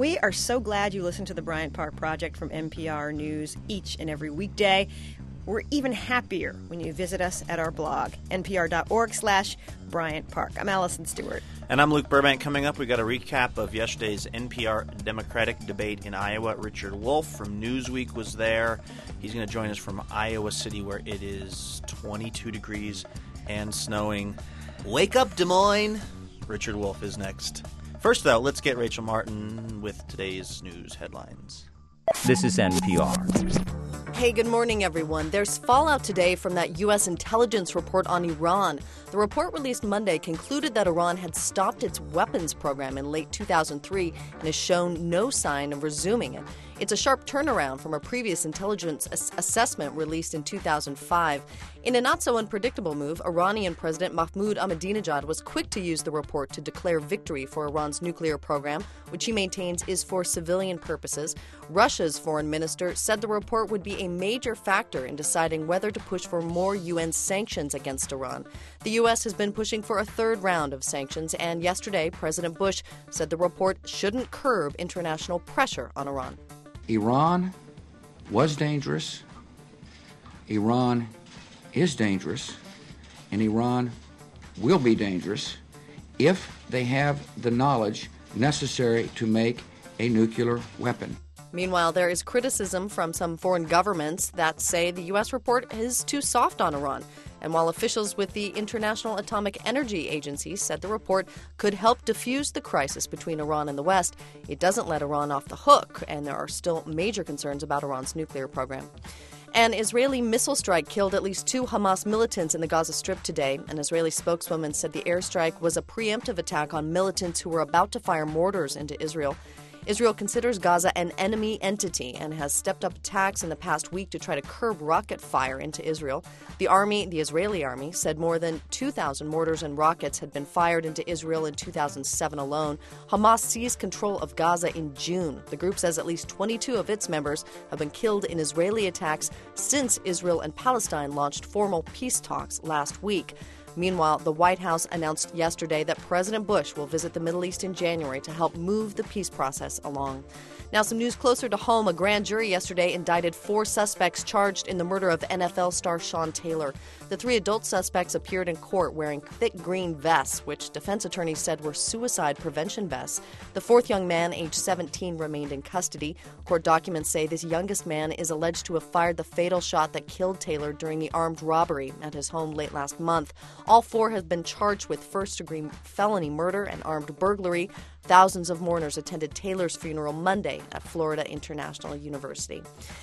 We are so glad you listen to the Bryant Park Project from NPR News each and every weekday. We're even happier when you visit us at our blog, npr.org/Bryant Park. I'm Allison Stewart. And I'm Luke Burbank. Coming up, we got a recap of yesterday's NPR Democratic debate in Iowa. Richard Wolff from Newsweek was there. He's going to join us from Iowa City, where it is 22 degrees and snowing. Wake up, Des Moines! Richard Wolff is next. First, though, let's get Rachel Martin with today's news headlines. This is NPR. Hey, good morning, everyone. There's fallout today from that U.S. intelligence report on Iran. The report released Monday concluded that Iran had stopped its weapons program in late 2003 and has shown no sign of resuming it. It's a sharp turnaround from a previous intelligence assessment released in 2005. In a not-so-unpredictable move, Iranian President Mahmoud Ahmadinejad was quick to use the report to declare victory for Iran's nuclear program, which he maintains is for civilian purposes. Russia's foreign minister said the report would be a major factor in deciding whether to push for more UN sanctions against Iran. The U.S. has been pushing for a third round of sanctions, and yesterday, President Bush said the report shouldn't curb international pressure on Iran. Iran was dangerous, Iran is dangerous, and Iran will be dangerous if they have the knowledge necessary to make a nuclear weapon. Meanwhile, there is criticism from some foreign governments that say the U.S. report is too soft on Iran. And while officials with the International Atomic Energy Agency said the report could help defuse the crisis between Iran and the West, it doesn't let Iran off the hook, and there are still major concerns about Iran's nuclear program. An Israeli missile strike killed at least 2 Hamas militants in the Gaza Strip today. An Israeli spokeswoman said the airstrike was a preemptive attack on militants who were about to fire mortars into Israel. Israel considers Gaza an enemy entity and has stepped up attacks in the past week to try to curb rocket fire into Israel. The Israeli army, said more than 2,000 mortars and rockets had been fired into Israel in 2007 alone. Hamas seized control of Gaza in June. The group says at least 22 of its members have been killed in Israeli attacks since Israel and Palestine launched formal peace talks last week. Meanwhile, the White House announced yesterday that President Bush will visit the Middle East in January to help move the peace process along. Now, some news closer to home. A grand jury yesterday indicted 4 suspects charged in the murder of NFL star Sean Taylor. The 3 adult suspects appeared in court wearing thick green vests, which defense attorneys said were suicide prevention vests. The 4th young man, aged 17, remained in custody. Court documents say this youngest man is alleged to have fired the fatal shot that killed Taylor during the armed robbery at his home late last month. All 4 have been charged with first-degree felony murder and armed burglary. Thousands of mourners attended Taylor's funeral Monday at Florida International University.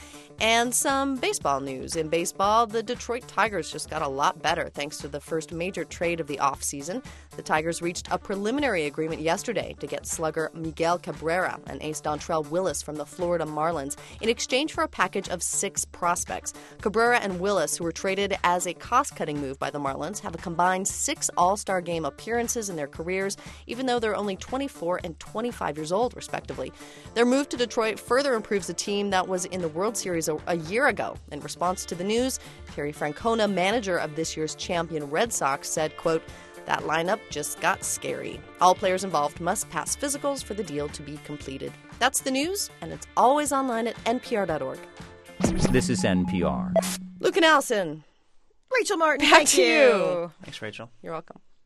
And some baseball news. In baseball, the Detroit Tigers just got a lot better thanks to the first major trade of the offseason. The Tigers reached a preliminary agreement yesterday to get slugger Miguel Cabrera and ace Dontrelle Willis from the Florida Marlins in exchange for a package of 6 prospects. Cabrera and Willis, who were traded as a cost-cutting move by the Marlins, have a combined 6 All-Star Game appearances in their careers, even though they're only 24 and 25 years old, respectively. Their move to Detroit further improves the team that was in the World Series a year ago. In response to the news, Terry Francona, manager of this year's champion Red Sox, said, quote, "That lineup just got scary. All players involved must pass physicals for the deal to be completed." That's the news, and it's always online at npr.org. This is NPR. Luke and Allison. Rachel Martin, Back thank to you. Thanks, Rachel. You're welcome.